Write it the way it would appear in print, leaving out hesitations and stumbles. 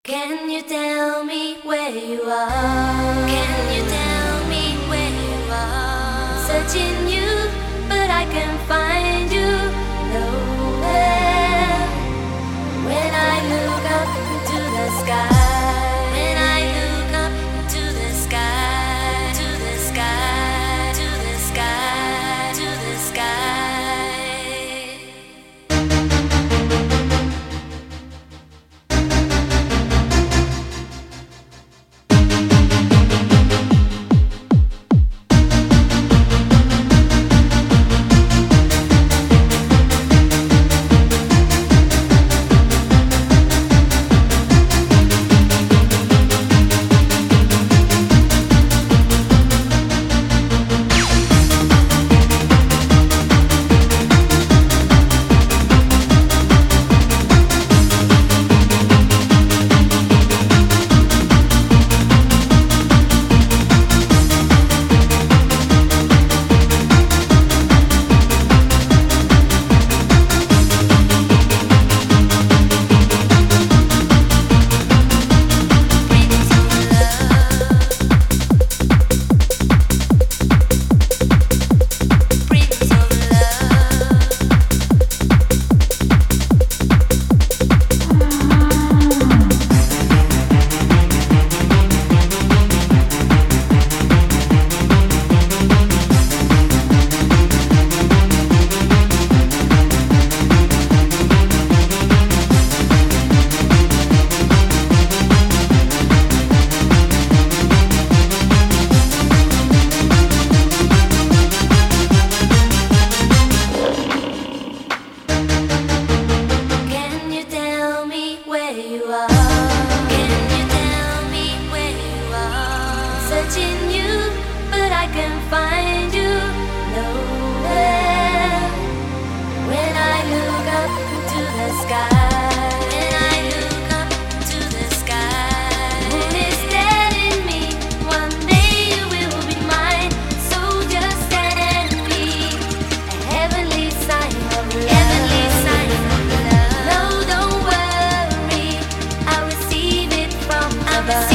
Can you tell me where you are? Can you tell me where you are? Searching you, but I can't find you nowhere. When I look up into the sky, when I look up into the sky, to the sky, to the sky, to the sky. Searching you, but I can't find you nowhere. When I look up to the sky, when I look up to the sky, moon is telling me one day you will be mine. So just send me a heavenly sign of love. Heavenly sign of love. No, don't worry, I'll receive it from above.